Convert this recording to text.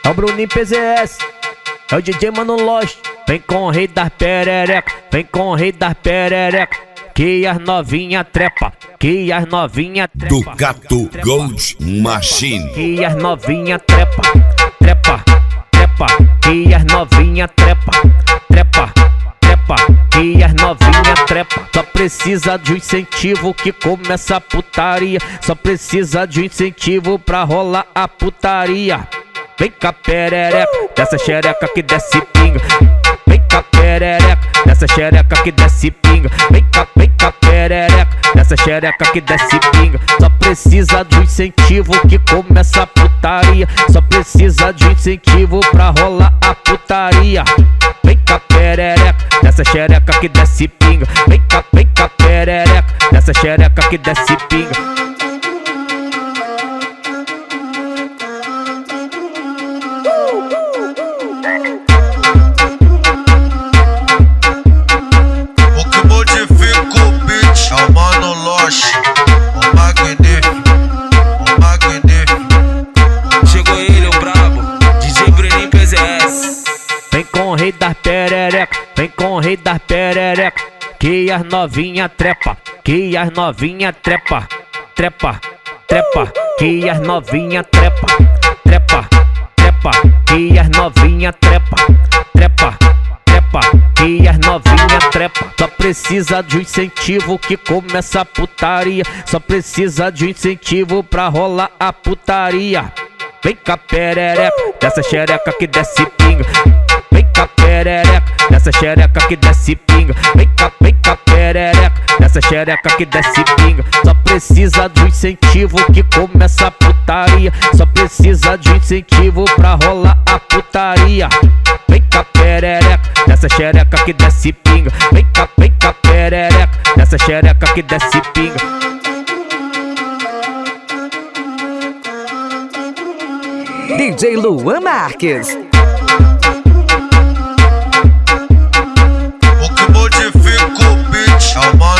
É o Bruninho PZS, é o DJ Mano Lost. Vem com o rei das perereca, vem com o rei das perereca. Que as novinha trepa, que as novinha trepa. Ducato Gold Machine. Que as novinha trepa, trepa, trepa. Que as novinha trepa, trepa, trepa. Que as novinha trepa. Só precisa de um incentivo que começa a putaria. Só precisa de um incentivo pra rolar a putaria. Vem cá perereca, dessa xereca que desce pinga. Vem cá perereca, dessa xereca que desce pinga. Vem cá perereca, dessa xereca que desce pinga. Só precisa de um incentivo que começa a putaria. Só precisa de um incentivo pra rolar a putaria. Vem cá perereca, dessa xereca que desce pinga. Vem cá perereca, dessa xereca que desce pinga. Chegou ele, o brabo, DJ Bruninho PZS. Vem com o rei das perereca, vem com o rei das perereca. Que as novinha trepa, que as novinha trepa, trepa, trepa. Que as novinha trepa, trepa, trepa. Que as novinha trepa, trepa, trepa. Que as novinha trepa. Só precisa de um incentivo que começa a putaria. Só precisa de um incentivo pra rolar a putaria. Vem cá perereca, dessa xereca que desce pinga. Vem cá perereca, dessa xereca que desce pinga. Vem cá perereca, dessa xereca que desce pinga. Só precisa de um incentivo que começa a putaria. Só precisa de um incentivo pra rolar a putaria. Vem cá perereca, dessa xereca que desce pinga. Vem cá perereca, dessa xereca que desce pinga. DJ Luan Marques. O que modifica o beat é o